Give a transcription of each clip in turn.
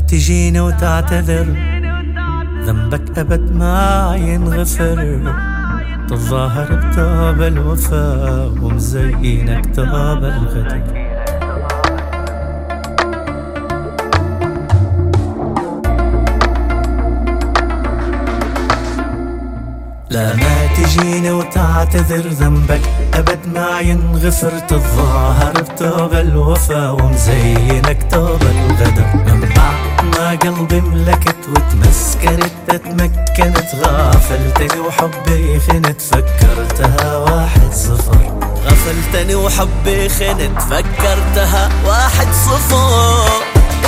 تجيني وتعتذر ذنبك أبد ما ينغفر. تظاهر بتوب الوفا ومزينك توب الغدر. لا ما تجيني وتعتذر ذنبك أبد ما ينغفر. تظاهر بتوب الوفا ومزينك توب الغدر. من بعد ما قلبي ملكت وتمسكنت تتمكنت غافلتني وحبي خنت فكرتها 1-0. غفلتني وحبي خنت فكرتها 1-0.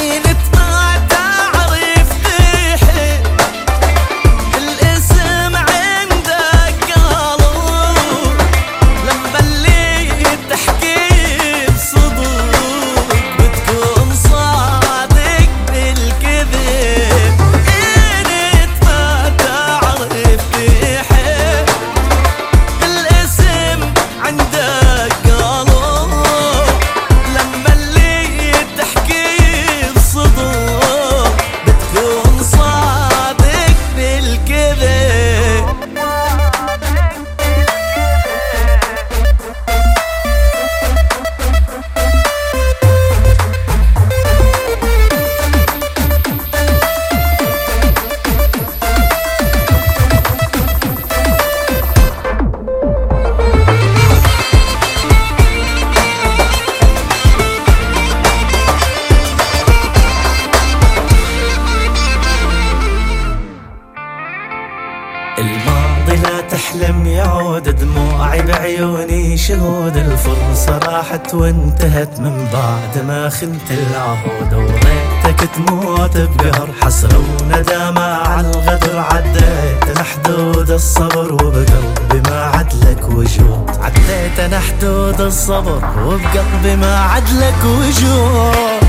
الماضي لا تحلم يعود دموعي بعيوني شهود. الفرصة راحت وانتهت من بعد ما خنت العهود. وريتك تموت بقهر حسرة وندامة على الغدر. عديت أنا حدود الصبر وبقلبي ما عدلك وجود. عديت أنا حدود الصبر وبقلبي ما عدلك وجود.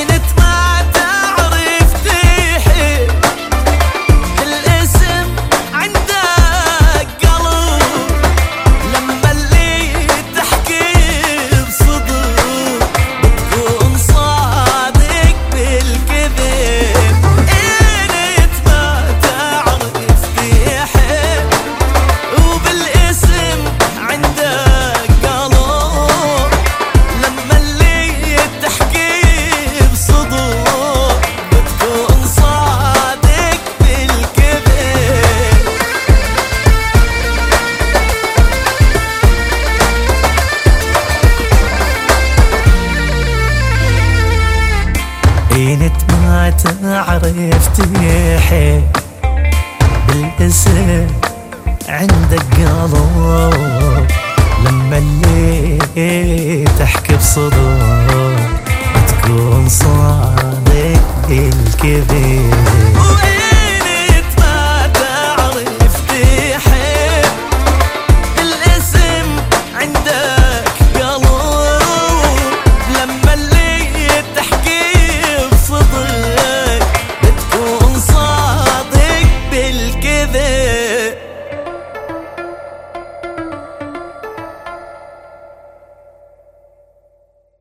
انت ما تعرف تحب بالاسم عندك قلب. لما اللي تحكي بصدق تكون صادق الكذب.